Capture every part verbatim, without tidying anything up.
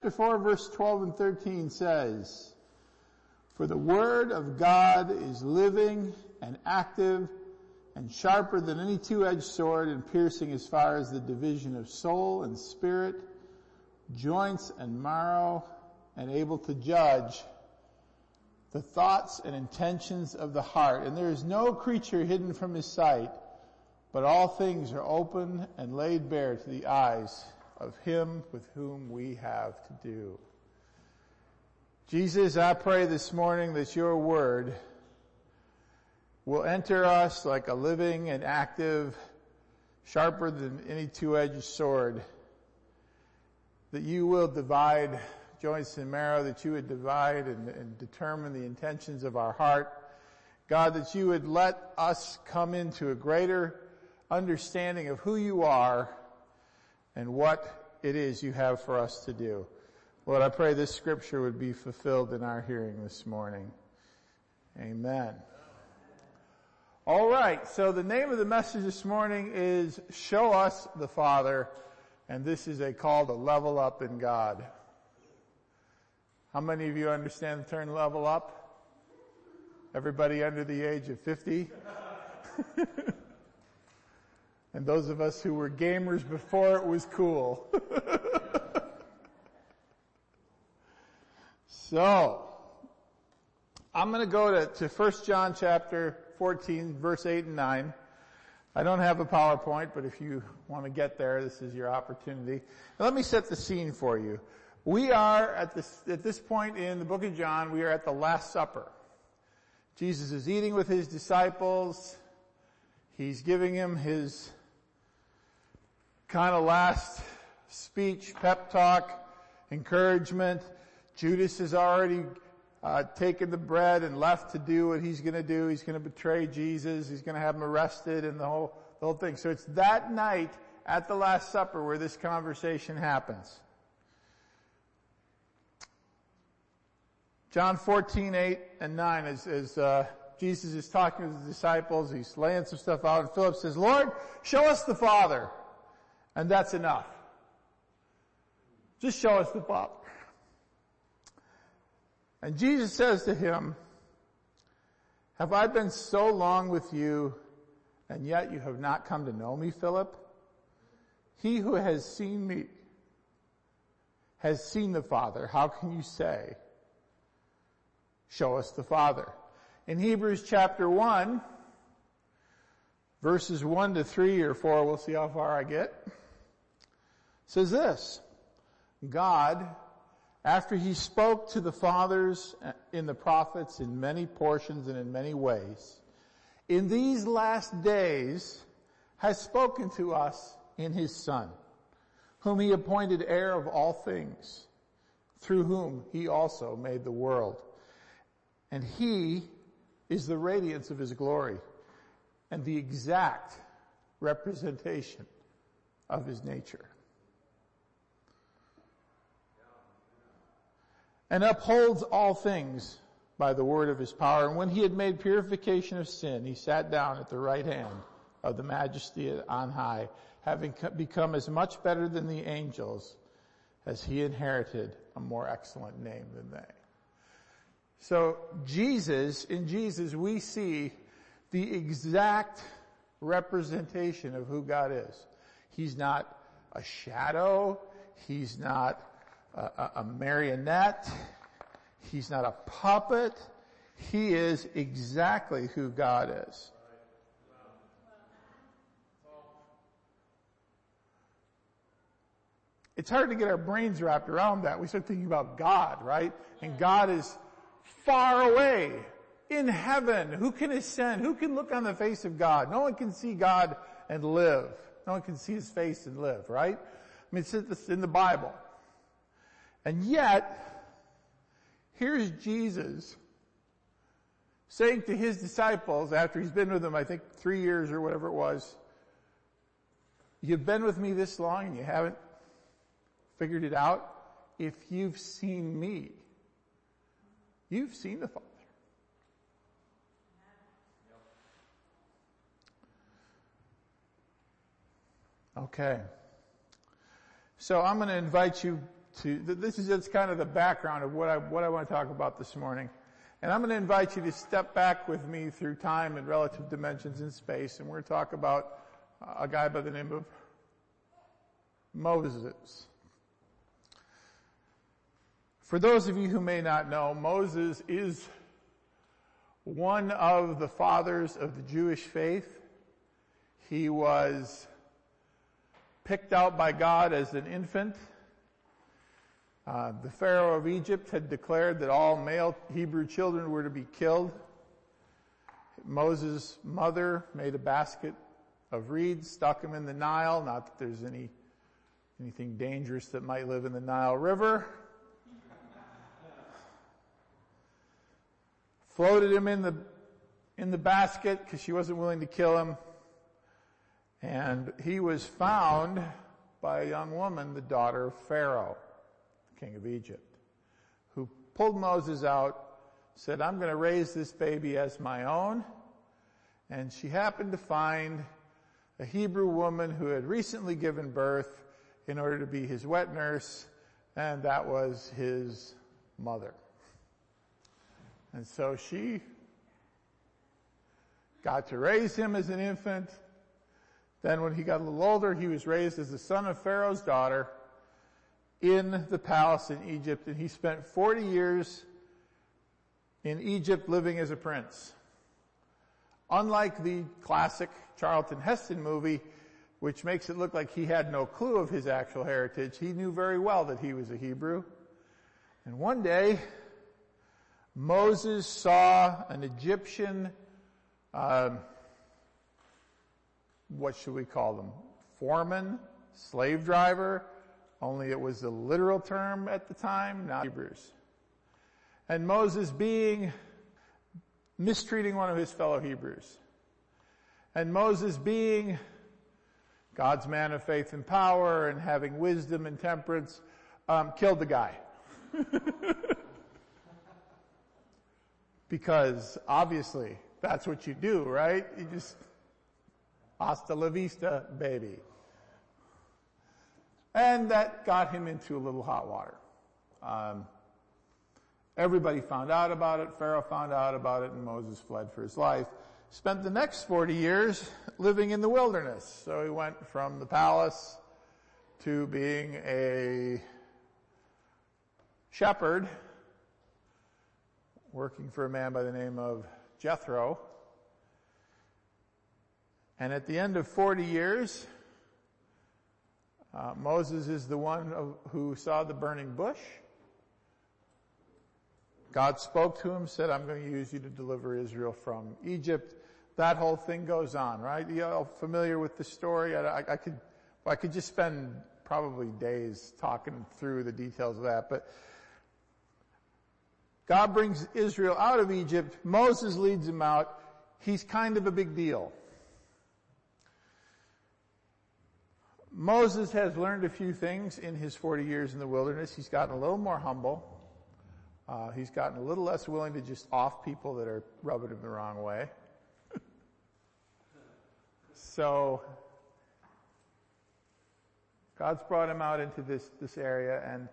chapter four, verse twelve and thirteen says, "For the word of God is living and active and sharper than any two-edged sword, and piercing as far as the division of soul and spirit, joints and marrow, and able to judge the thoughts and intentions of the heart. And there is no creature hidden from his sight, but all things are open and laid bare to the eyes of him with whom we have to do." Jesus, I pray this morning that your word will enter us like a living and active, sharper than any two-edged sword, that you will divide joints and marrow, that you would divide and, and determine the intentions of our heart. God, that you would let us come into a greater understanding of who you are and what it is you have for us to do. Lord, I pray this scripture would be fulfilled in our hearing this morning. Amen. All right, so the name of the message this morning is Show Us the Father, and this is a call to level up in God. How many of you understand the term level up? Everybody under the age of fifty? And those of us who were gamers before it was cool. So, I'm going to go to, to First John chapter fourteen, verse eight and nine. I don't have a PowerPoint, but if you want to get there, this is your opportunity. Now, let me set the scene for you. We are at this, at this point in the book of John, we are at the Last Supper. Jesus is eating with his disciples. He's giving him his kind of last speech, pep talk, encouragement. Judas has already uh, taken the bread and left to do what he's going to do. He's going to betray Jesus. He's going to have him arrested and the whole, the whole thing. So it's that night at the Last Supper where this conversation happens. John fourteen, eight and nine, as, as uh, Jesus is talking to his disciples, he's laying some stuff out, and Philip says, "Lord, show us the Father, and that's enough. Just show us the Father." And Jesus says to him, "Have I been so long with you, and yet you have not come to know me, Philip? He who has seen me has seen the Father. How can you say, 'Show us the Father'?" In Hebrews chapter one, verses one to three or four, we'll see how far I get, says this: "God, after he spoke to the fathers in the prophets in many portions and in many ways, in these last days has spoken to us in his Son, whom he appointed heir of all things, through whom he also made the world. And he is the radiance of his glory and the exact representation of his nature, and upholds all things by the word of his power. And when he had made purification of sin, he sat down at the right hand of the majesty on high, having become as much better than the angels as he inherited a more excellent name than they." So Jesus, in Jesus, we see the exact representation of who God is. He's not a shadow. He's not a, a marionette. He's not a puppet. He is exactly who God is. It's hard to get our brains wrapped around that. We start thinking about God, right? And God is far away in heaven. Who can ascend? Who can look on the face of God? No one can see God and live. No one can see his face and live, right? I mean, it's in the Bible. And yet, here's Jesus saying to his disciples, after he's been with them, I think three years or whatever it was, "You've been with me this long and you haven't figured it out? If you've seen me, you've seen the Father." Okay. So I'm going to invite you to, this is just kind of the background of what I, what I want to talk about this morning. And I'm going to invite you to step back with me through time and relative dimensions in space, and we're going to talk about a guy by the name of Moses. For those of you who may not know, Moses is one of the fathers of the Jewish faith. He was picked out by God as an infant. Uh, the Pharaoh of Egypt had declared that all male Hebrew children were to be killed. Moses' mother made a basket of reeds, stuck him in the Nile. Not that there's any anything dangerous that might live in the Nile River. Floated him in the in the basket because she wasn't willing to kill him. And he was found by a young woman, the daughter of Pharaoh, king of Egypt, who pulled Moses out, said, I'm going to raise this baby as my own. And she happened to find a Hebrew woman who had recently given birth in order to be his wet nurse, and that was his mother. And so she got to raise him as an infant. Then when he got a little older, he was raised as the son of Pharaoh's daughter in the palace in Egypt, and he spent forty years in Egypt living as a prince. Unlike the classic Charlton Heston movie, which makes it look like he had no clue of his actual heritage, he knew very well that he was a Hebrew. And one day, Moses saw an Egyptian, um, what should we call them? Foreman, slave driver, only it was the literal term at the time, not Hebrews. And Moses being, mistreating one of his fellow Hebrews. And Moses being God's man of faith and power and having wisdom and temperance, um, killed the guy. Because obviously that's what you do, right? You just, hasta la vista, baby. And that got him into a little hot water. Um, everybody found out about it. Pharaoh found out about it, and Moses fled for his life. Spent the next forty years living in the wilderness. So he went from the palace to being a shepherd, working for a man by the name of Jethro. And at the end of forty years, uh, Moses is the one of, who saw the burning bush. God spoke to him, said, I'm going to use you to deliver Israel from Egypt. That whole thing goes on, right? You're all familiar with the story. I, I, I could, well, I could just spend probably days talking through the details of that, but God brings Israel out of Egypt. Moses leads him out. He's kind of a big deal. Moses has learned a few things in his forty years in the wilderness. He's gotten a little more humble. Uh, he's gotten a little less willing to just off people that are rubbing him the wrong way. So, God's brought him out into this, this area and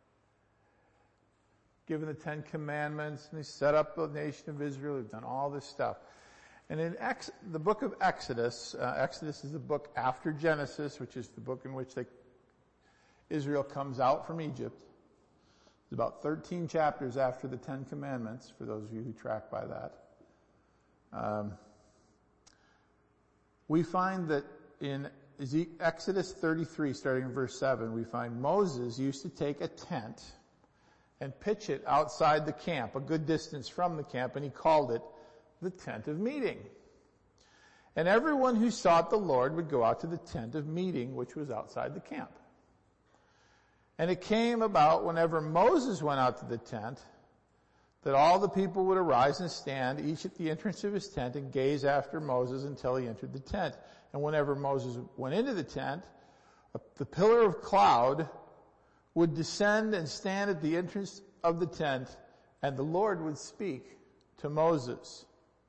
given the Ten Commandments, and he set up the nation of Israel. He's done all this stuff. And in Ex- the book of Exodus, uh, Exodus is the book after Genesis, which is the book in which they, Israel comes out from Egypt. It's about thirteen chapters after the Ten Commandments, for those of you who track by that. Um, we find that in Exodus thirty-three, starting in verse seven, we find Moses used to take a tent and pitch it outside the camp, a good distance from the camp, and he called it the tent of meeting. And everyone who sought the Lord would go out to the tent of meeting, which was outside the camp. And it came about whenever Moses went out to the tent, that all the people would arise and stand, each at the entrance of his tent, and gaze after Moses until he entered the tent. And whenever Moses went into the tent, the pillar of cloud would descend and stand at the entrance of the tent, and the Lord would speak to Moses.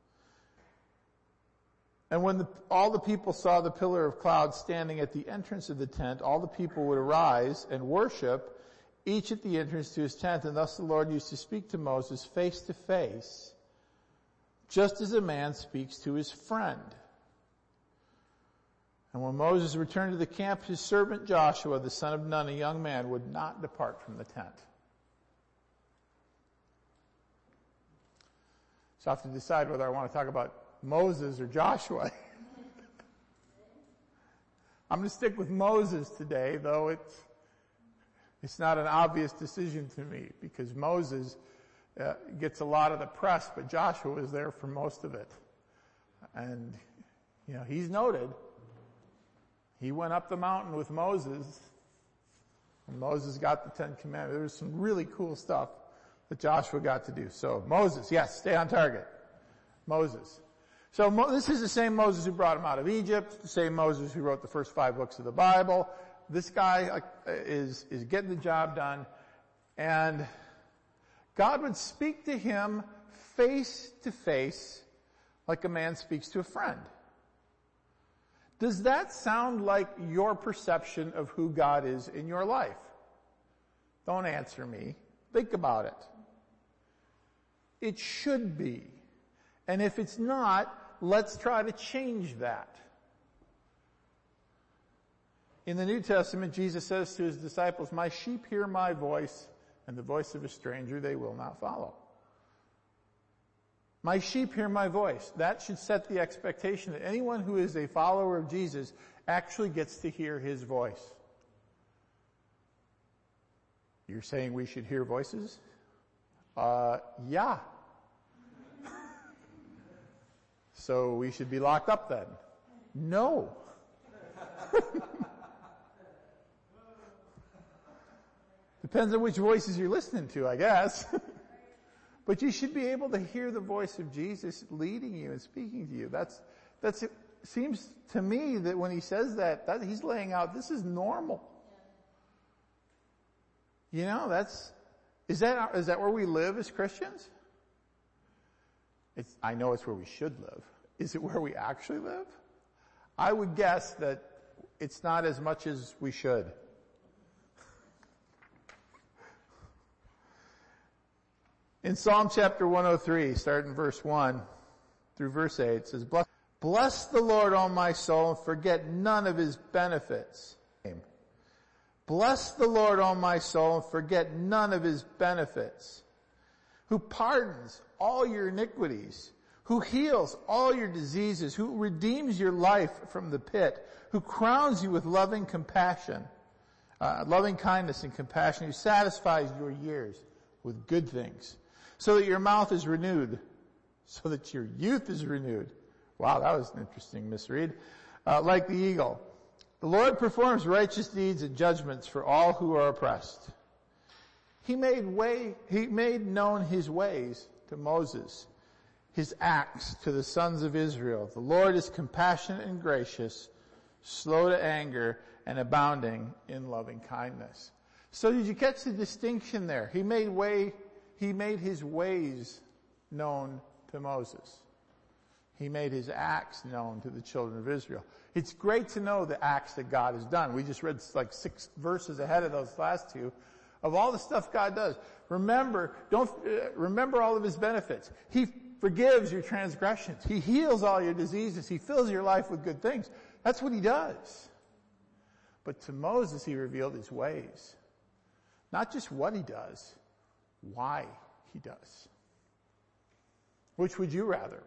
And when the, all the people saw the pillar of cloud standing at the entrance of the tent, all the people would arise and worship each at the entrance to his tent. And thus the Lord used to speak to Moses face to face, just as a man speaks to his friend. And when Moses returned to the camp, his servant Joshua, the son of Nun, a young man, would not depart from the tent. So I have to decide whether I want to talk about Moses or Joshua. I'm going to stick with Moses today, though it's, it's not an obvious decision to me, because Moses uh, gets a lot of the press, but Joshua was there for most of it. And, you know, he's noted. He went up the mountain with Moses, and Moses got the Ten Commandments. There was some really cool stuff that Joshua got to do. So Moses, yes, stay on target. Moses. So Mo- this is the same Moses who brought him out of Egypt, the same Moses who wrote the first five books of the Bible. This guy uh, is, is getting the job done, and God would speak to him face to face like a man speaks to a friend. Does that sound like your perception of who God is in your life? Don't answer me. Think about it. It should be. And if it's not, let's try to change that. In the New Testament, Jesus says to his disciples, "My sheep hear my voice, and the voice of a stranger they will not follow." My sheep hear my voice. That should set the expectation that anyone who is a follower of Jesus actually gets to hear his voice. You're saying we should hear voices? Uh, yeah. So we should be locked up then? No. Depends on which voices you're listening to, I guess. But you should be able to hear the voice of Jesus leading you and speaking to you. That's, that's, it seems to me that when he says that, that he's laying out, this is normal. You know, that's, is that, is that where we live as Christians? It's, I know it's where we should live. Is it where we actually live? I would guess that it's not as much as we should. In Psalm chapter one oh three, starting verse one through verse eight, it says, Bless, bless the Lord, O my soul, and forget none of his benefits. Bless the Lord, O my soul, and forget none of his benefits. Who pardons all your iniquities, who heals all your diseases, who redeems your life from the pit, who crowns you with loving compassion, uh, loving kindness and compassion, who satisfies your years with good things, so that your mouth is renewed, so that your youth is renewed. Wow, that was an interesting misread. Uh, like the eagle. The Lord performs righteous deeds and judgments for all who are oppressed. He made way, he made known his ways to Moses, his acts to the sons of Israel. The Lord is compassionate and gracious, slow to anger, and abounding in loving kindness. So did you catch the distinction there? He made way, he made his ways known to Moses. He made his acts known to the children of Israel. It's great to know the acts that God has done. We just read like six verses ahead of those last two of all the stuff God does. Remember, don't, uh, remember all of his benefits. He forgives your transgressions. He heals all your diseases. He fills your life with good things. That's what he does. But to Moses, he revealed his ways. Not just what he does, why he does. Which would you rather?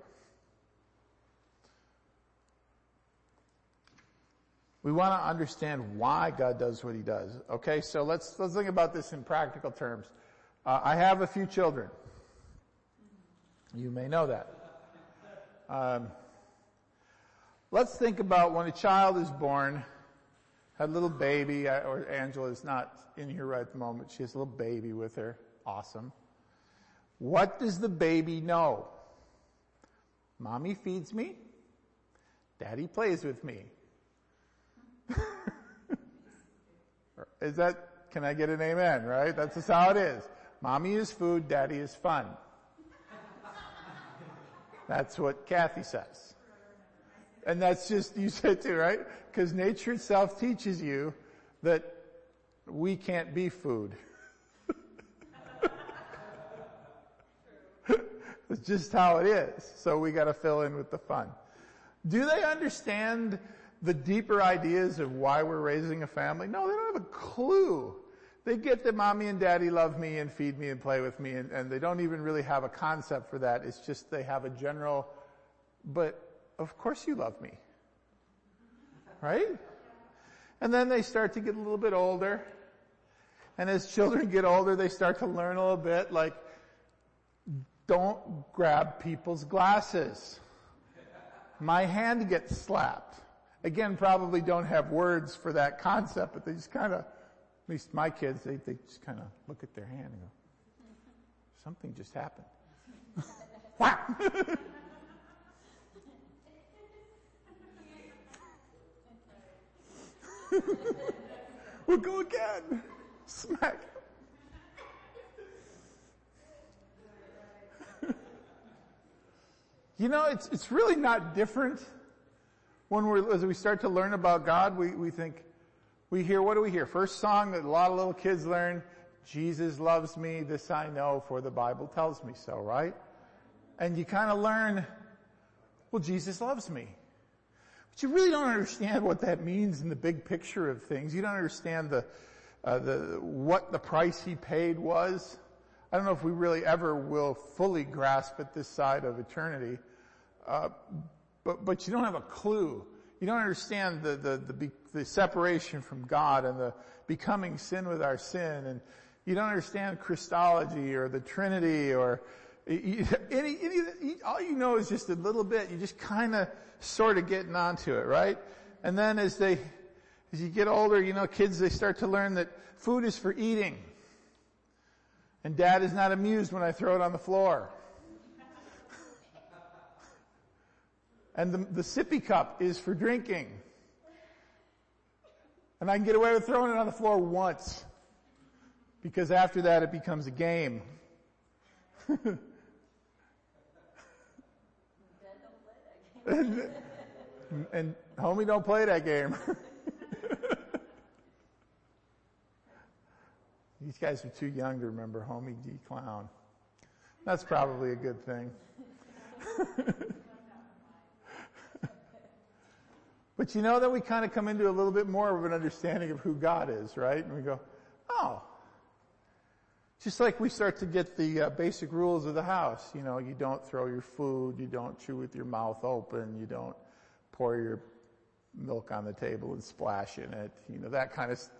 We want to understand why God does what he does. Okay, so let's, let's think about this in practical terms. Uh, I have a few children. You may know that. Um, let's think about when a child is born, had a little baby, or Angela is not in here right at the moment. She has a little baby with her. Awesome. What does the baby know? Mommy feeds me. Daddy plays with me. Is that, can I get an amen, right? That's just how it is. Mommy is food, daddy is fun. That's what Kathy says. And that's just, you said too, right? Because nature itself teaches you that we can't be food. It's just how it is. So we got to fill in with the fun. Do they understand the deeper ideas of why we're raising a family? No, they don't have a clue. They get that mommy and daddy love me and feed me and play with me, and, and they don't even really have a concept for that. It's just they have a general, but of course you love me. Right? And then they start to get a little bit older. And as children get older, they start to learn a little bit, like, don't grab people's glasses. My hand gets slapped. Again, probably don't have words for that concept, but they just kind of, at least my kids, they, they just kind of look at their hand and go, something just happened. Wow! We'll go again. Smack. You know, it's it's really not different when we're as we start to learn about God. We we think we hear what do we hear? First song that a lot of little kids learn: Jesus loves me, this I know, for the Bible tells me so. Right? And you kind of learn, well, Jesus loves me. But you really don't understand what that means in the big picture of things. You don't understand the, uh, the, what the price he paid was. I don't know if we really ever will fully grasp at this side of eternity. Uh, but, but you don't have a clue. You don't understand the, the, the, the separation from God and the becoming sin with our sin. And you don't understand Christology or the Trinity or any, any, all you know is just a little bit. You just kind of sort of getting onto it, right? And then as they, as you get older, you know, kids, they start to learn that food is for eating. And dad is not amused when I throw it on the floor. And the, the sippy cup is for drinking. And I can get away with throwing it on the floor once. Because after that it becomes a game. and, and homie, don't play that game. These guys are too young to remember Homie D. Clown. That's probably a good thing. But you know that we kind of come into a little bit more of an understanding of who God is, right? And we go, oh. Just like we start to get the uh, basic rules of the house. You know, you don't throw your food, you don't chew with your mouth open, you don't pour your milk on the table and splash in it. You know, that kind of stuff.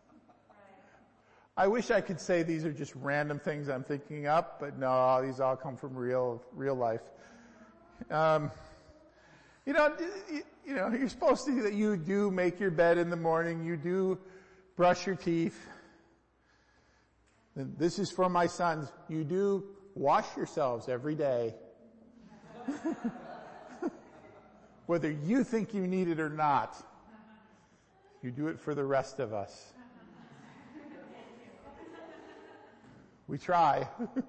I wish I could say these are just random things I'm thinking up, but no, these all come from real, real life. Um, you know, you, you know, you're supposed to, that you do make your bed in the morning, you do brush your teeth. And this is for my sons. You do wash yourselves every day. Whether you think you need it or not, you do it for the rest of us. We try.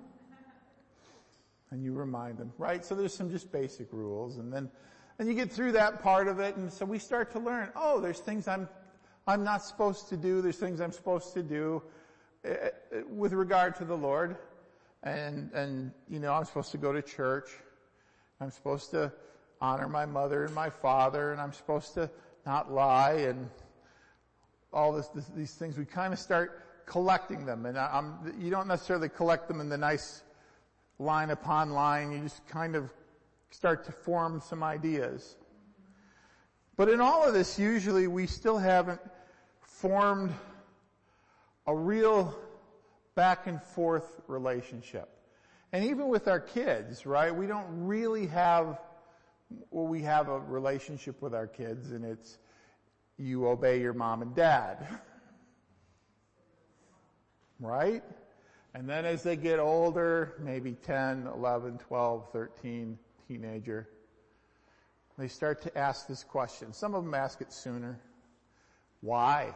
And you remind them, right? So there's some just basic rules, and then, and you get through that part of it, and so we start to learn, oh, there's things I'm, I'm not supposed to do, there's things I'm supposed to do, uh, with regard to the Lord. And, and, you know, I'm supposed to go to church. I'm supposed to honor my mother and my father, and I'm supposed to not lie, and all this, this these things. We kind of start collecting them, and I'm, you don't necessarily collect them in the nice line upon line. You just kind of start to form some ideas. But in all of this, usually we still haven't formed a real back and forth relationship. And even with our kids, right, we don't really have, well, we have a relationship with our kids, and it's you obey your mom and dad. Right? And then as they get older, maybe ten, eleven, twelve, thirteen, teenager, they start to ask this question. Some of them ask it sooner. Why?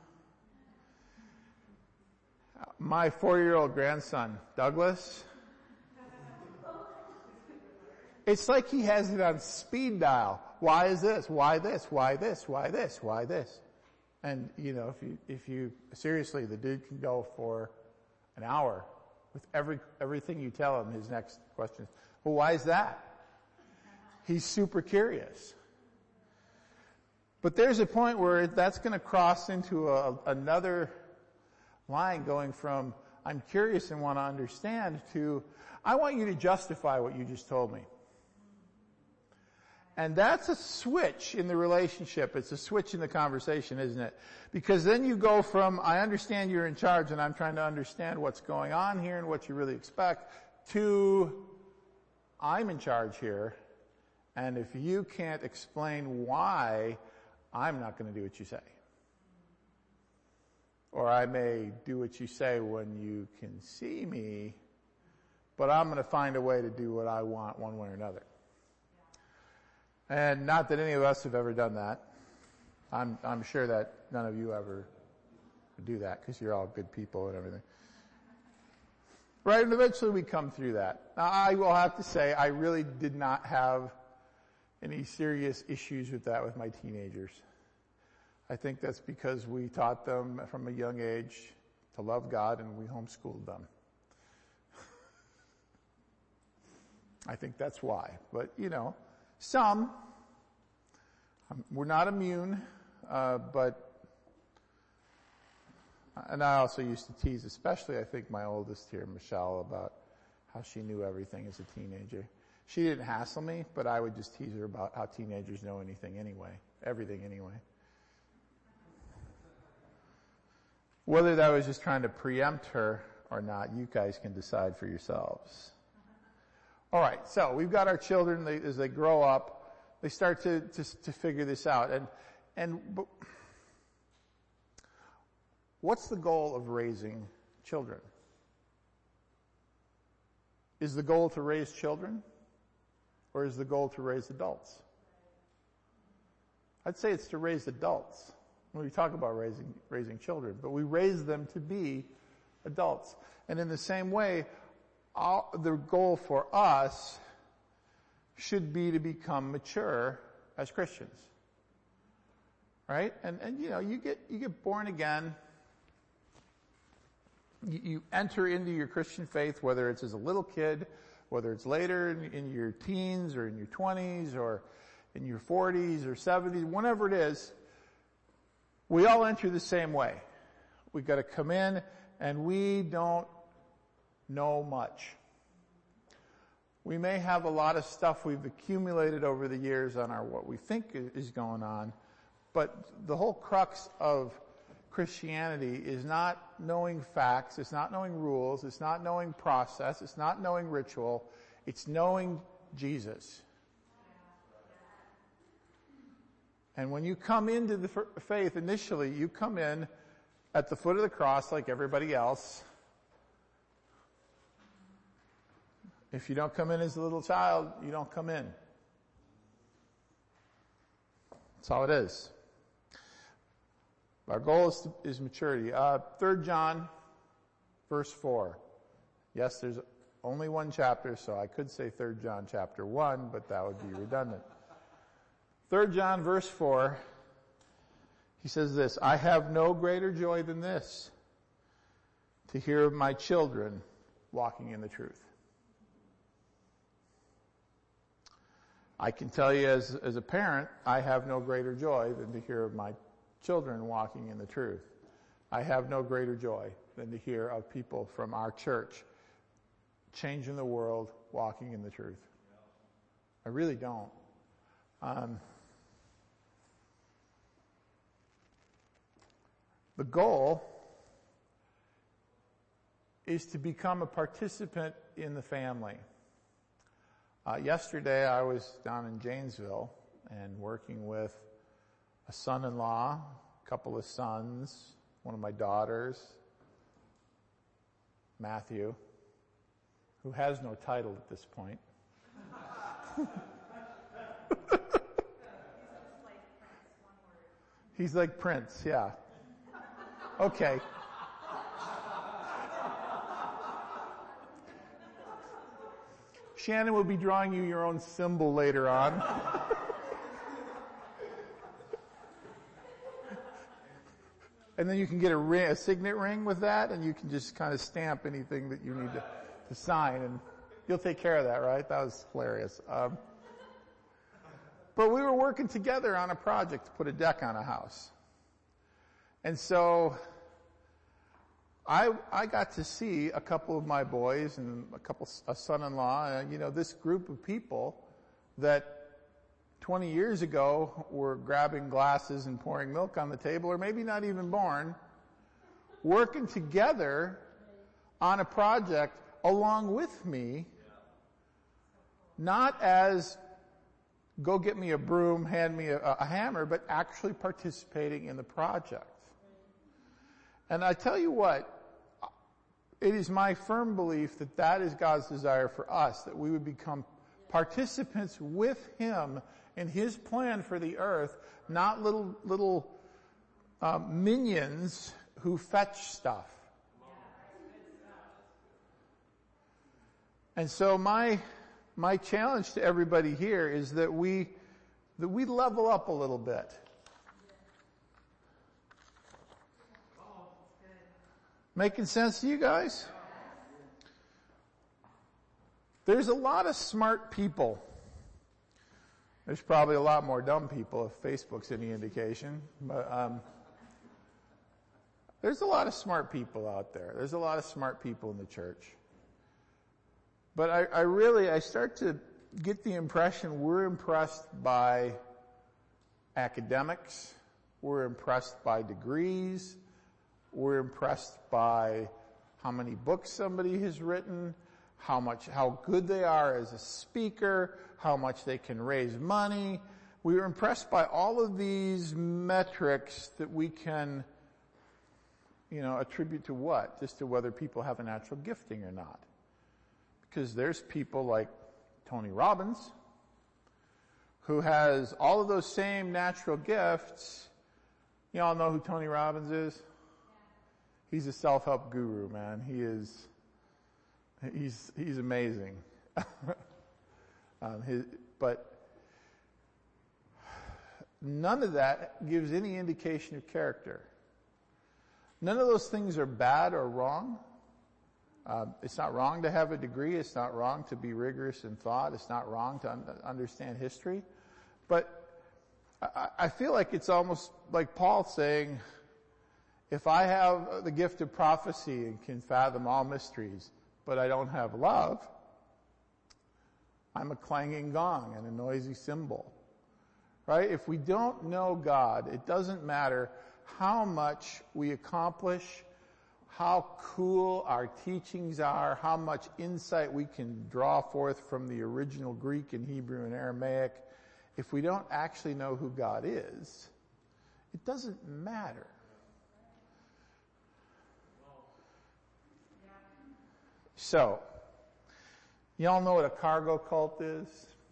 My four-year-old grandson, Douglas, it's like he has it on speed dial. Why is this? Why this? Why this? Why this? Why this? And, you know, if you, if you, seriously, the dude can go for an hour With every everything you tell him, his next question is, well, why is that? He's super curious. But there's a point where that's going to cross into a, another line going from, I'm curious and want to understand, to, I want you to justify what you just told me. And that's a switch in the relationship. It's a switch in the conversation, isn't it? Because then you go from, I understand you're in charge and I'm trying to understand what's going on here and what you really expect, to, I'm in charge here, and if you can't explain why, I'm not going to do what you say. Or I may do what you say when you can see me, but I'm going to find a way to do what I want one way or another. And not that any of us have ever done that. I'm, I'm sure that none of you ever do that because you're all good people and everything. Right? And eventually we come through that. Now I will have to say I really did not have any serious issues with that with my teenagers. I think that's because we taught them from a young age to love God and we homeschooled them. I think that's why. But, you know, some, um, we're not immune, uh, but, and I also used to tease, especially I think my oldest here, Michelle, about how she knew everything as a teenager. She didn't hassle me, but I would just tease her about how teenagers know anything anyway, everything anyway. Whether that was just trying to preempt her or not, you guys can decide for yourselves. All right, so we've got our children. They, as they grow up, they start to, to to figure this out. And and but what's the goal of raising children? Is the goal to raise children, or is the goal to raise adults? I'd say it's to raise adults when we talk about raising raising children, but we raise them to be adults. And in the same way, All, the goal for us should be to become mature as Christians. Right? And, and you know, you get, you get born again. You, you enter into your Christian faith, whether it's as a little kid, whether it's later in, in your teens or in your twenties or in your forties or seventies, whenever it is, we all enter the same way. We've got to come in and we don't know much. We may have a lot of stuff we've accumulated over the years on our what we think is going on, but the whole crux of Christianity is not knowing facts, it's not knowing rules, it's not knowing process, it's not knowing ritual, it's knowing Jesus. And when you come into the faith initially, you come in at the foot of the cross like everybody else. If you don't come in as a little child, you don't come in. That's all it is. Our goal is, to, is maturity. Uh, Third John, verse four. Yes, there's only one chapter, so I could say Third John chapter one, but that would be redundant. Third John, verse four. He says this, I have no greater joy than this, to hear of my children walking in the truth. I can tell you as, as a parent, I have no greater joy than to hear of my children walking in the truth. I have no greater joy than to hear of people from our church changing the world, walking in the truth. I really don't. Um, the goal is to become a participant in the family. Uh, yesterday I was down in Janesville and working with a son-in-law, a couple of sons, one of my daughters, Matthew, who has no title at this point. He's like Prince, yeah. Okay. Shannon will be drawing you your own symbol later on. And then you can get a ring, a signet ring with that, and you can just kind of stamp anything that you need to, to sign, and you'll take care of that, right? That was hilarious. Um, but we were working together on a project to put a deck on a house. And so I, I got to see a couple of my boys and a couple, a son-in-law, and, you know, this group of people that twenty years ago were grabbing glasses and pouring milk on the table, or maybe not even born, working together on a project along with me, not as go get me a broom, hand me a, a hammer, but actually participating in the project. And I tell you what, it is my firm belief that that is God's desire for us, that we would become participants with Him in His plan for the earth, not little, little um, minions who fetch stuff. And so my, my challenge to everybody here is that we, that we level up a little bit. Making sense to you guys? There's a lot of smart people. There's probably a lot more dumb people if Facebook's any indication. But um, there's a lot of smart people out there. There's a lot of smart people in the church. But I, I really, I start to get the impression we're impressed by academics. We're impressed by degrees. We're impressed by how many books somebody has written, how much, how good they are as a speaker, how much they can raise money. We were impressed by all of these metrics that we can, you know, attribute to what? Just to whether people have a natural gifting or not. Because there's people like Tony Robbins, who has all of those same natural gifts. You all know who Tony Robbins is? He's a self-help guru, man. He is, he's, he's amazing. um, his, but none of that gives any indication of character. None of those things are bad or wrong. Uh, it's not wrong to have a degree. It's not wrong to be rigorous in thought. It's not wrong to un- understand history. But I, I feel like it's almost like Paul saying, if I have the gift of prophecy and can fathom all mysteries, but I don't have love, I'm a clanging gong and a noisy cymbal. Right? If we don't know God, it doesn't matter how much we accomplish, how cool our teachings are, how much insight we can draw forth from the original Greek and Hebrew and Aramaic. If we don't actually know who God is, it doesn't matter. So, y'all know what a cargo cult is?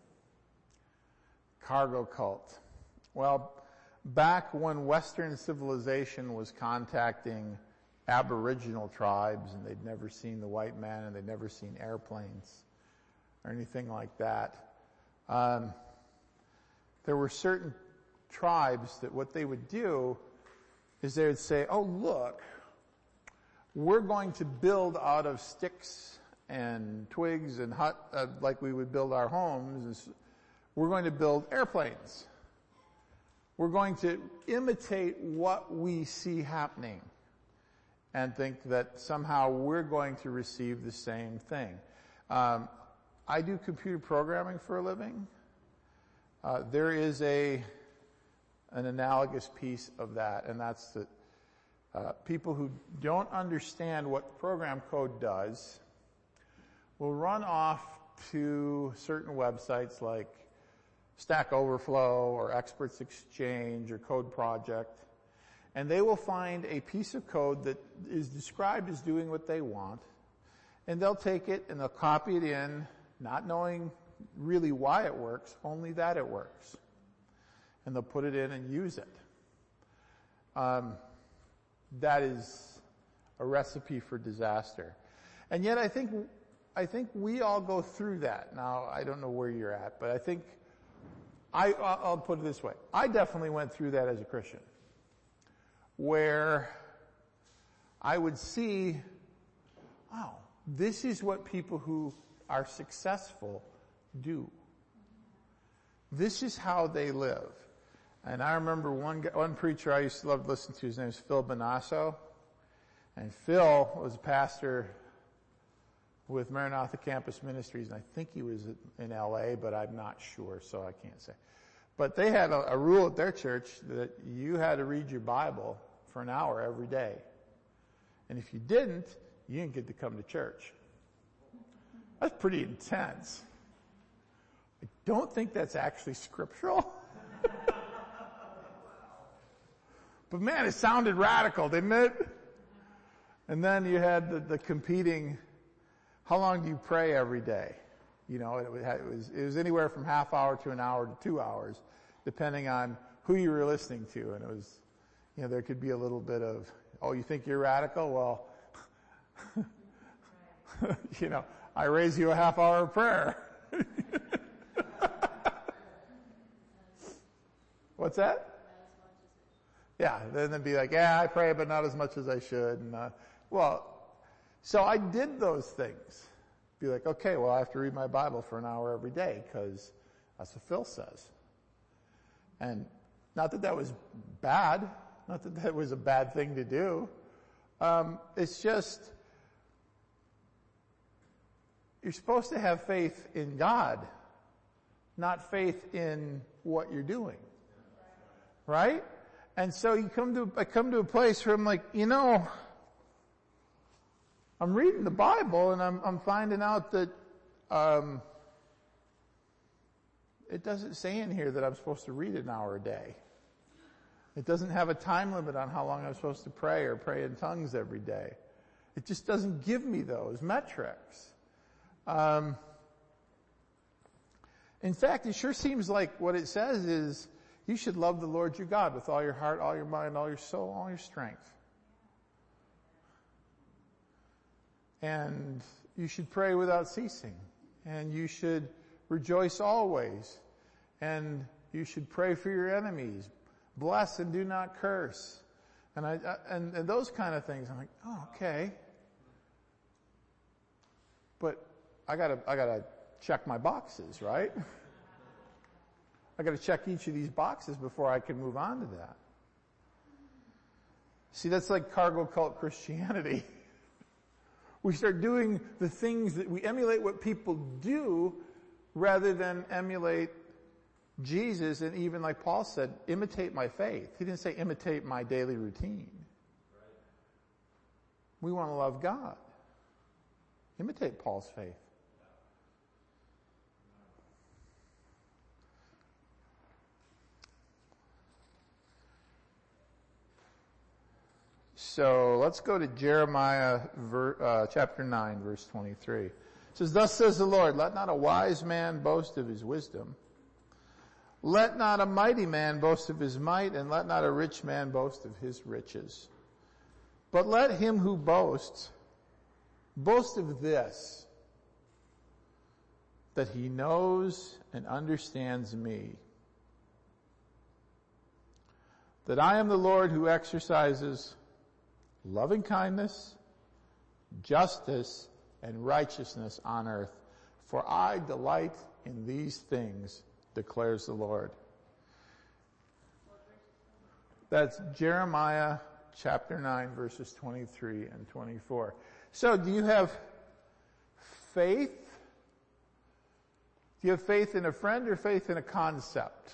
Cargo cult. Well, back when Western civilization was contacting Aboriginal tribes and they'd never seen the white man and they'd never seen airplanes or anything like that, um, there were certain tribes that what they would do is they would say, oh, look, we're going to build out of sticks and twigs and hut, uh, like we would build our homes. We're going to build airplanes. We're going to imitate what we see happening and think that somehow we're going to receive the same thing. Um, I do computer programming for a living. Uh, there is a an analogous piece of that, and that's that uh, people who don't understand what program code does will run off to certain websites like Stack Overflow or Experts Exchange or Code Project, and they will find a piece of code that is described as doing what they want, and they'll take it and they'll copy it in, not knowing really why it works, only that it works. And they'll put it in and use it. Um, that is a recipe for disaster. And yet I think, I think we all go through that. Now, I don't know where you're at, but I think, I, I'll put it this way. I definitely went through that as a Christian. where I would see, wow, this is what people who are successful do. This is how they live. And I remember one one preacher I used to love to listen to, his name is Phil Bonasso. And Phil was a pastor with Maranatha Campus Ministries, and I think he was in L A, but I'm not sure, so I can't say. But they had a, a rule at their church that you had to read your Bible for an hour every day. And if you didn't, you didn't get to come to church. That's pretty intense. I don't think that's actually scriptural. But man, it sounded radical, didn't it? And then you had the, the competing, how long do you pray every day? You know, it was, it was anywhere from half hour to an hour to two hours, depending on who you were listening to. And it was, you know, there could be a little bit of, oh, you think you're radical? Well, you know, I raise you a half hour of prayer. What's that? Yeah, then they'd be like, yeah, I pray, but not as much as I should. And, uh, well, so I did those things. Be like, okay, well, I have to read my Bible for an hour every day because that's what Phil says. And not that that was bad, not that that was a bad thing to do. Um, it's just, you're supposed to have faith in God, not faith in what you're doing. Right? And so you come to, I come to a place where I'm like, you know, I'm reading the Bible and I'm, I'm finding out that, um, it doesn't say in here that I'm supposed to read an hour a day. It doesn't have a time limit on how long I'm supposed to pray or pray in tongues every day. It just doesn't give me those metrics. Um, in fact, it sure seems like what it says is, you should love the Lord your God with all your heart, all your mind, all your soul, all your strength. And you should pray without ceasing. And you should rejoice always. And you should pray for your enemies. Bless and do not curse. And I, and, and those kind of things. I'm like, oh, okay. But I gotta, I gotta check my boxes, right? I got to check each of these boxes before I can move on to that. See, that's like cargo cult Christianity. We start doing the things that we emulate what people do rather than emulate Jesus, and even like Paul said, imitate my faith. He didn't say imitate my daily routine. We want to love God. Imitate Paul's faith. So let's go to Jeremiah ver, uh, chapter nine, verse twenty-three. It says, thus says the Lord, let not a wise man boast of his wisdom. Let not a mighty man boast of his might, and let not a rich man boast of his riches. But let him who boasts boast of this, that he knows and understands me, that I am the Lord who exercises loving kindness, justice, and righteousness on earth. For I delight in these things, declares the Lord. That's Jeremiah chapter nine, verses twenty-three and twenty-four. So do you have faith? Do you have faith in a friend or faith in a concept?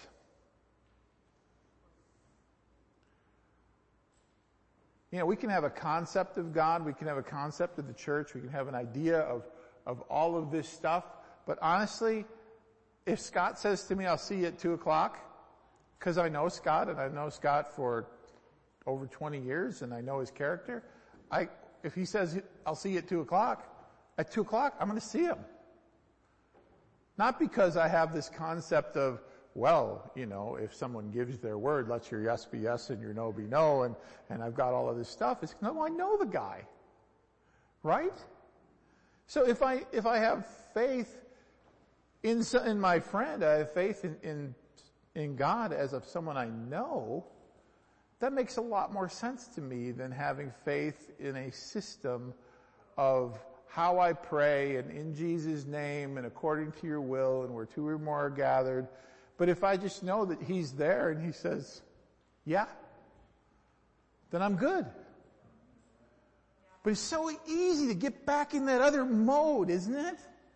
You know, we can have a concept of God, we can have a concept of the church, we can have an idea of, of all of this stuff, but honestly, if Scott says to me, I'll see you at two o'clock, because I know Scott, and I've known Scott for over twenty years, and I know his character, I, if he says, I'll see you at two o'clock, at two o'clock, I'm going to see him. Not because I have this concept of, well, you know, if someone gives their word, let your yes be yes and your no be no, and, and I've got all of this stuff. It's, no, I know the guy. Right? So if I, if I have faith in, in my friend, I have faith in, in, in God as of someone I know, that makes a lot more sense to me than having faith in a system of how I pray and in Jesus' name and according to your will and where two or more are gathered. But if I just know that he's there and he says, yeah, then I'm good. But it's so easy to get back in that other mode, isn't it?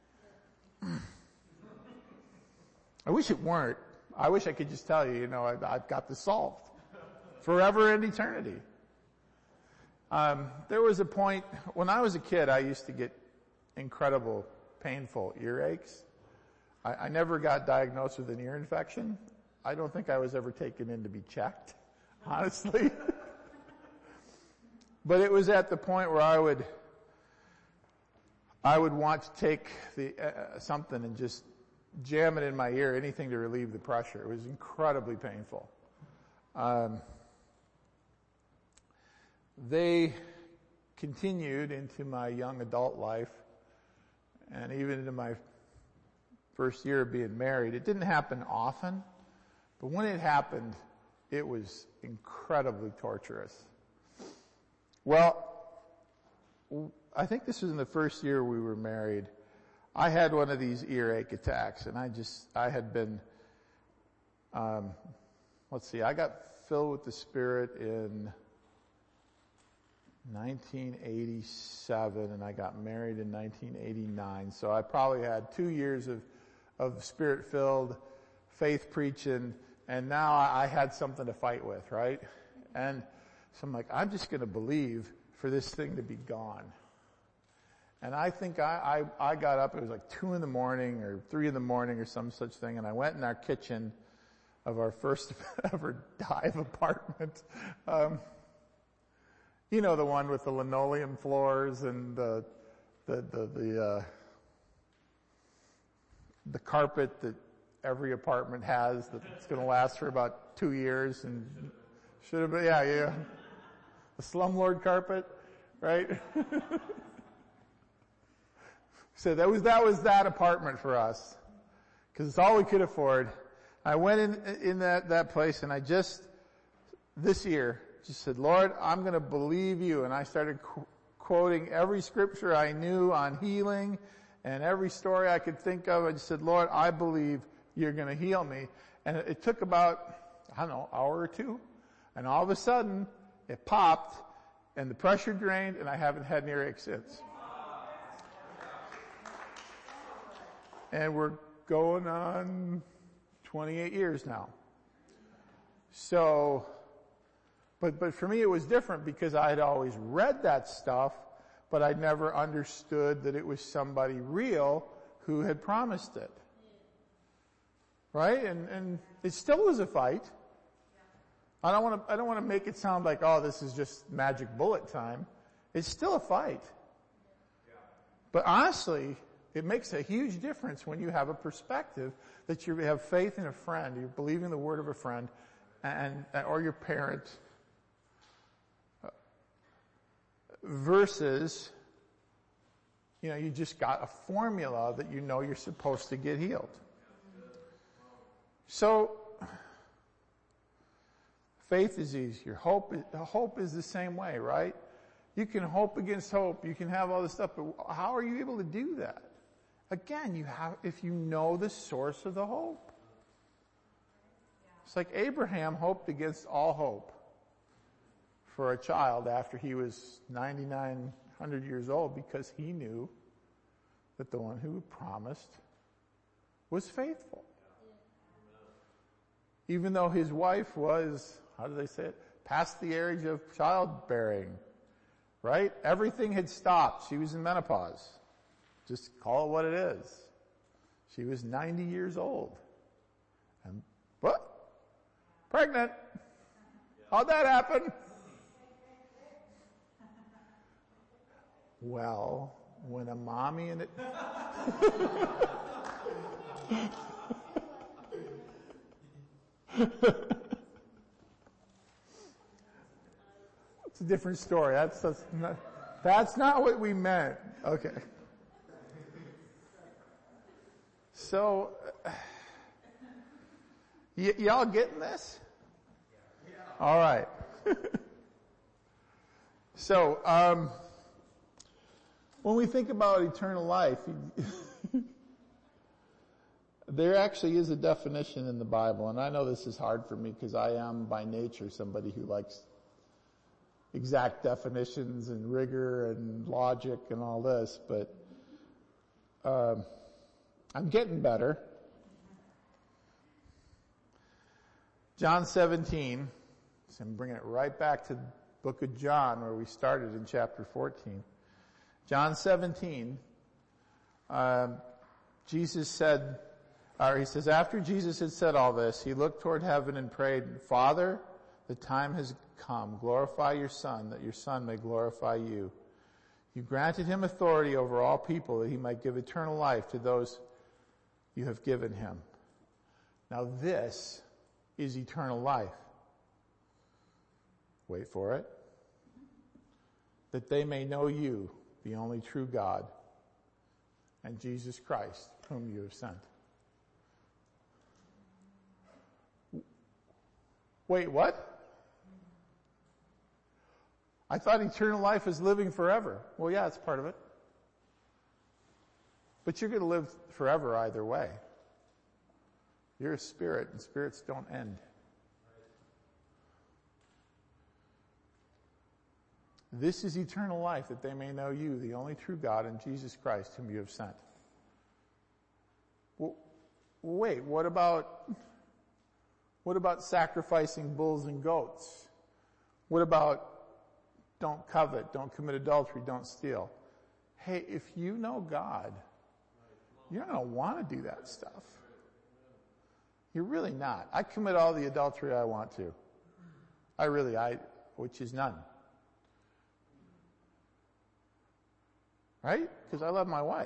I wish it weren't. I wish I could just tell you, you know, I've, I've got this solved. Forever and eternity. Um, there was a point, when I was a kid, I used to get incredible, painful earaches. I, I never got diagnosed with an ear infection. I don't think I was ever taken in to be checked, honestly. But it was at the point where I would, I would want to take the, uh, something and just jam it in my ear, anything to relieve the pressure. It was incredibly painful. Um, they continued into my young adult life and even into my first year of being married. It didn't happen often, but when it happened, it was incredibly torturous. Well, I think this was in the first year we were married. I had one of these earache attacks, and I just, I had been, um, let's see, I got filled with the Spirit in nineteen eighty-seven, and I got married in nineteen eighty-nine. So I probably had two years of, of Spirit-filled, faith preaching, and now I had something to fight with, right? And so I'm like, I'm just going to believe for this thing to be gone. And I think I, I, I got up, it was like two in the morning or three in the morning or some such thing, and I went in our kitchen of our first ever dive apartment. Um, you know, the one with the linoleum floors and the, the, the, the, uh, the carpet that every apartment has that's going to last for about two years and should have been, yeah, yeah. The slumlord carpet, right? So that was, that was that apartment for us. Cause it's all we could afford. I went in, in that, that place and I just, this year, just said, Lord, I'm going to believe you. And I started qu- quoting every scripture I knew on healing and every story I could think of. I just said, Lord, I believe you're going to heal me. And it, it took about, I don't know, hour or two. And all of a sudden, it popped and the pressure drained and I haven't had an earache since. And we're going on twenty-eight years now. So, but, but for me it was different because I had always read that stuff, but I'd never understood that it was somebody real who had promised it. Right? And, and it still was a fight. I don't want to, I don't want to make it sound like, oh, this is just magic bullet time. It's still a fight. But honestly, it makes a huge difference when you have a perspective that you have faith in a friend, you're believing the word of a friend, and, or your parent, versus, you know, you just got a formula that you know you're supposed to get healed. So, faith is easier. Hope, hope is the same way, right? You can hope against hope. You can have all this stuff, but how are you able to do that? Again, you have, if you know the source of the hope. It's like Abraham hoped against all hope for a child after he was ninety-nine hundred years old because he knew that the one who promised was faithful. Even though his wife was, how do they say it? Past the age of childbearing, right? Everything had stopped. She was in menopause. Just call it what it is. She was ninety years old. And what? Pregnant. How'd that happen? Well, when a mommy and it... It's a different story. That's, that's not, that's not what we meant. Okay. So, uh, y- y'all getting this? All right. So, um, when we think about eternal life, there actually is a definition in the Bible, and I know this is hard for me because I am by nature somebody who likes exact definitions and rigor and logic and all this, but um, I'm getting better. John seventeen, so I'm bringing it right back to the book of John where we started in chapter fourteen. John seventeen, um, Jesus said, or he says, after Jesus had said all this, he looked toward heaven and prayed, Father, the time has come. Glorify your Son, that your Son may glorify you. You granted him authority over all people, that he might give eternal life to those you have given him. Now this is eternal life. Wait for it. That they may know you, the only true God, and Jesus Christ, whom you have sent. Wait, what? I thought eternal life is living forever. Well, yeah, it's part of it. But you're going to live forever either way. You're a spirit, and spirits don't end. This is eternal life, that they may know you, the only true God, and Jesus Christ, whom you have sent. Well, wait, what about, what about sacrificing bulls and goats? What about don't covet, don't commit adultery, don't steal? Hey, if you know God, you're not going to want to do that stuff. You're really not. I commit all the adultery I want to. I really, I, which is none. Right? Because I love my wife.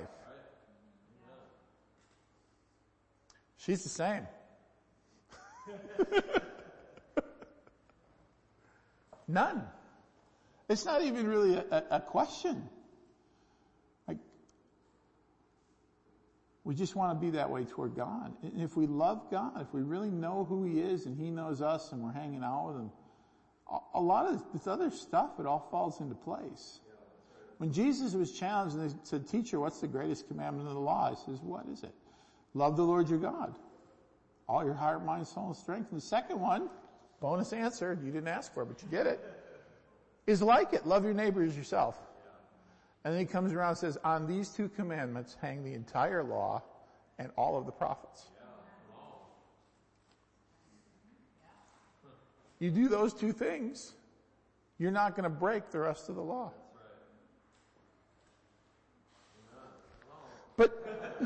She's the same. None. It's not even really a, a question. Like, we just want to be that way toward God. And if we love God, if we really know who he is and he knows us and we're hanging out with him, a lot of this other stuff, it all falls into place. When Jesus was challenged and they said, teacher, what's the greatest commandment of the law? He says, what is it? Love the Lord your God. All your heart, mind, soul, and strength. And the second one, bonus answer, you didn't ask for it, but you get it, is like it. Love your neighbor as yourself. And then he comes around and says, on these two commandments hang the entire law and all of the prophets. You do those two things, you're not going to break the rest of the law. But,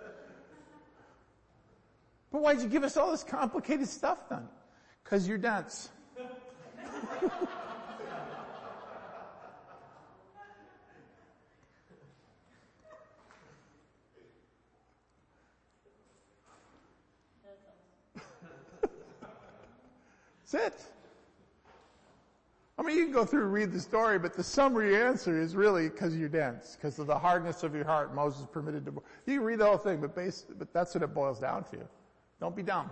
but why'd you give us all this complicated stuff then? Because you're dense. That's it. I mean, you can go through and read the story, but the summary answer is really because you're dense, because of the hardness of your heart. Moses permitted to. You can read the whole thing, but base, but that's what it boils down to. Don't be dumb.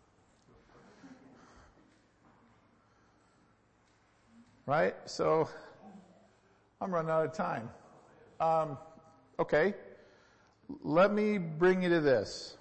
Right? So, I'm running out of time. Um, okay. Let me bring you to this.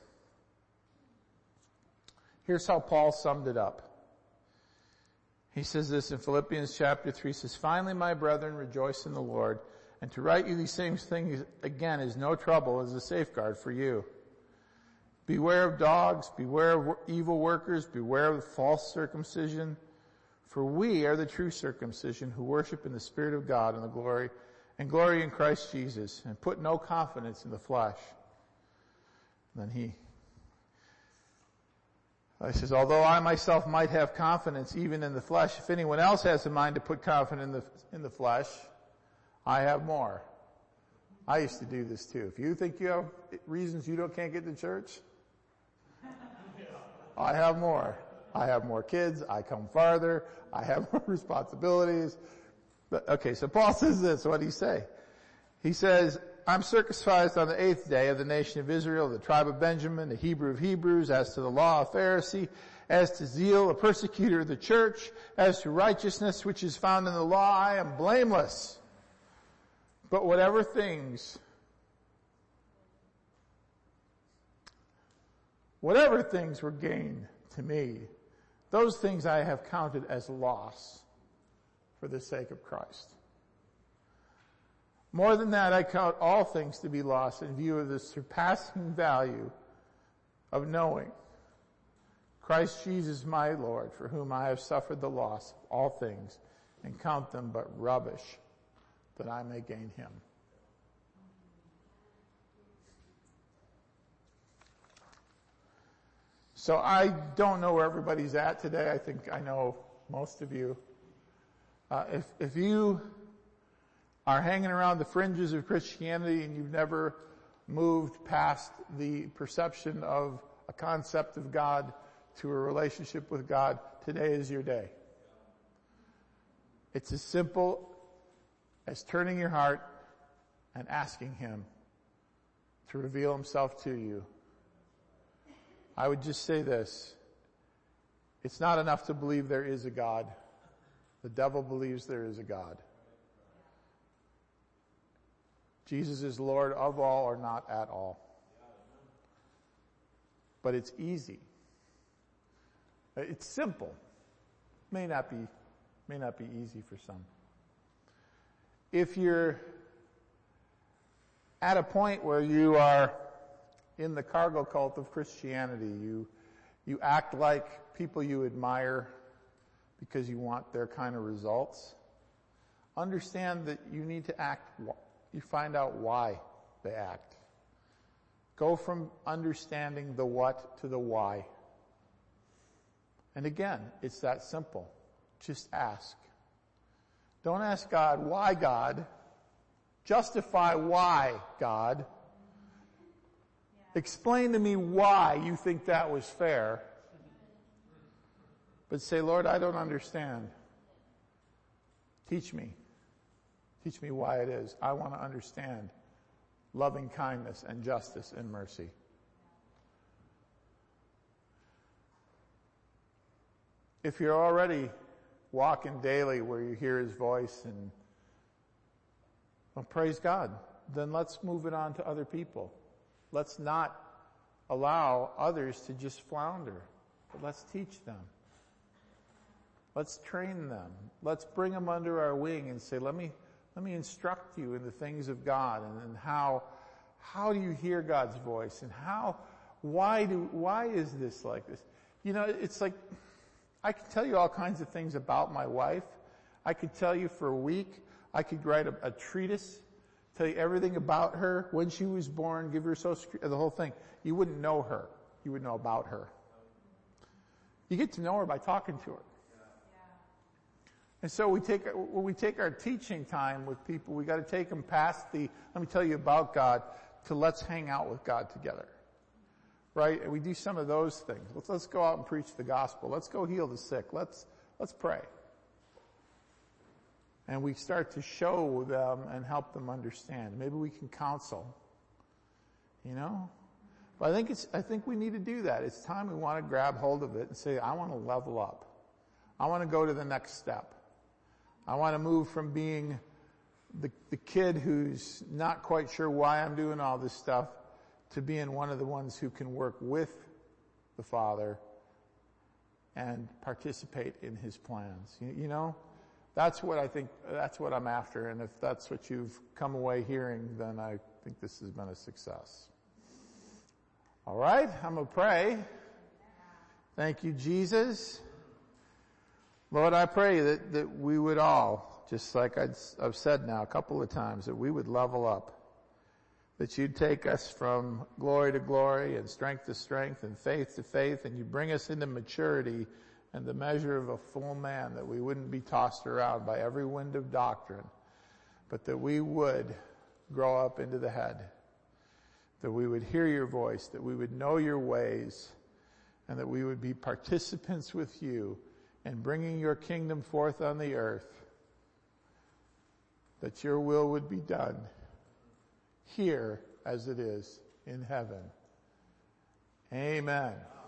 Here's how Paul summed it up. He says this in Philippians chapter three, says, finally, my brethren, rejoice in the Lord. And to write you these same things again is no trouble, is a safeguard for you. Beware of dogs, beware of evil workers, beware of false circumcision. For we are the true circumcision who worship in the Spirit of God and the glory, and glory in Christ Jesus, and put no confidence in the flesh. And then he He says, although I myself might have confidence even in the flesh, if anyone else has a mind to put confidence in the, in the flesh, I have more. I used to do this too. If you think you have reasons you don't can't get to church, I have more. I have more kids. I come farther. I have more responsibilities. But, okay, so Paul says this. What did he say? He says, I'm circumcised on the eighth day of the nation of Israel, the tribe of Benjamin, the Hebrew of Hebrews, as to the law, a Pharisee, as to zeal, a persecutor of the church, as to righteousness which is found in the law, I am blameless. But whatever things, whatever things were gained to me, those things I have counted as loss for the sake of Christ. More than that, I count all things to be lost in view of the surpassing value of knowing Christ Jesus my Lord, for whom I have suffered the loss of all things, and count them but rubbish, that I may gain him. So I don't know where everybody's at today. I think I know most of you. Uh, if, if you are hanging around the fringes of Christianity and you've never moved past the perception of a concept of God to a relationship with God, today is your day. It's as simple as turning your heart and asking him to reveal himself to you. I would just say this. It's not enough to believe there is a God. The devil believes there is a God. Jesus is Lord of all or not at all. But it's easy. It's simple. May not be, may not be easy for some. If you're at a point where you are in the cargo cult of Christianity, you, you act like people you admire because you want their kind of results, understand that you need to act, you find out why they act. Go from understanding the what to the why. And again, it's that simple. Just ask. Don't ask God, why God? Justify why God. Explain to me why you think that was fair. But say, Lord, I don't understand. Teach me. Teach me why it is. I want to understand loving kindness and justice and mercy. If you're already walking daily where you hear his voice and, well, praise God, then let's move it on to other people. Let's not allow others to just flounder, but let's teach them. Let's train them. Let's bring them under our wing and say, let me, let me instruct you in the things of God and, and how, how do you hear God's voice and how, why do, why is this like this? You know, it's like, I could tell you all kinds of things about my wife. I could tell you for a week. I could write a, a treatise, tell you everything about her, when she was born, give her social security, the whole thing. You wouldn't know her. You would know about her. You get to know her by talking to her. And so we take, when we take our teaching time with people, we got to take them past the, let me tell you about God, to let's hang out with God together. Right? And we do some of those things. Let's, let's go out and preach the gospel. Let's go heal the sick. Let's, let's pray. And we start to show them and help them understand. Maybe we can counsel. You know? But I think it's, I think we need to do that. It's time we want to grab hold of it and say, I want to level up. I want to go to the next step. I want to move from being the, the kid who's not quite sure why I'm doing all this stuff to being one of the ones who can work with the Father and participate in his plans. You, you know, that's what I think, that's what I'm after. And if that's what you've come away hearing, then I think this has been a success. All right, I'm going to pray. Thank you, Jesus. Lord, I pray that, that we would all, just like I'd, I've said now a couple of times, that we would level up. That you'd take us from glory to glory and strength to strength and faith to faith, and you bring us into maturity and the measure of a full man, that we wouldn't be tossed around by every wind of doctrine, but that we would grow up into the head, that we would hear your voice, that we would know your ways, and that we would be participants with you in bringing your kingdom forth on the earth, that your will would be done here as it is in heaven. Amen.